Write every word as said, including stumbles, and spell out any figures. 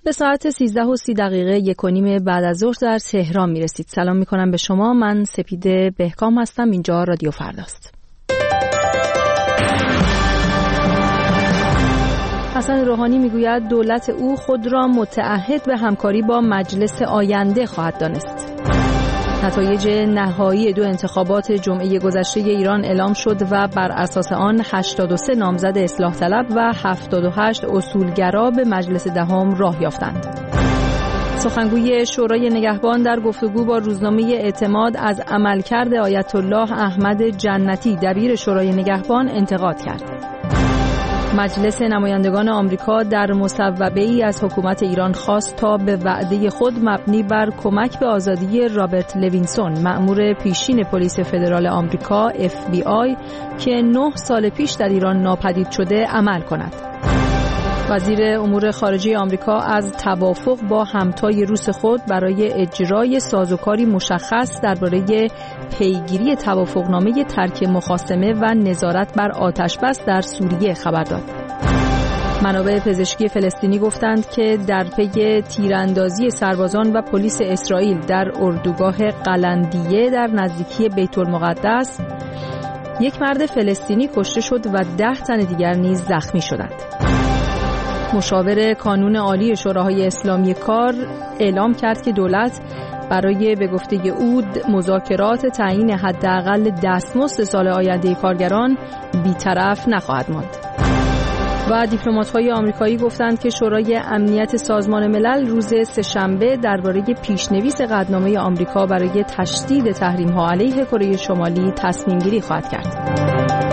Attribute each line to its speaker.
Speaker 1: به ساعت سیزده و سی دقیقه یک و نیم بعد از ظهر در تهران میرسید. سلام میکنم به شما. من سپیده بهکام هستم. اینجا رادیو فرداست. حسن روحانی میگوید دولت او خود را متعهد به همکاری با مجلس آینده خواهد دانست. نتایج نهایی دو انتخابات جمعه گذشته ایران اعلام شد و بر اساس آن هشتاد و سه نامزد اصلاح طلب و هفتاد و هشت اصولگرا به مجلس دهم راه یافتند. سخنگوی شورای نگهبان در گفتگو با روزنامه اعتماد از عملکرد آیت الله احمد جنتی دبیر شورای نگهبان انتقاد کرد. مجلس نمایندگان آمریکا در مصوبه‌ای از حکومت ایران خواست تا به وعده خود مبنی بر کمک به آزادی رابرت لوینسون، مأمور پیشین پلیس فدرال آمریکا اف بی آی که نه سال پیش در ایران ناپدید شده عمل کند. وزیر امور خارجه آمریکا از توافق با همتای روس خود برای اجرای سازوکاری مشخص درباره پیگیری توافقنامه ترک مخاصمه و نظارت بر آتشبس در سوریه خبر داد. منابع پزشکی فلسطینی گفتند که در پی تیراندازی سربازان و پلیس اسرائیل در اردوگاه قلندیه در نزدیکی بیت المقدس یک مرد فلسطینی کشته شد و ده تن دیگر نیز زخمی شدند. مشاور کانون عالی شوراهای اسلامی کار اعلام کرد که دولت برای به گفته او مذاکرات تعیین حداقل دستمزد سال آینده کارگران بی‌طرف نخواهد ماند. و دیپلمات‌های آمریکایی گفتند که شورای امنیت سازمان ملل روز سه‌شنبه درباره پیشنویس قطعنامه آمریکا برای تشدید تحریم‌ها علیه کره شمالی تصمیم‌گیری خواهد کرد.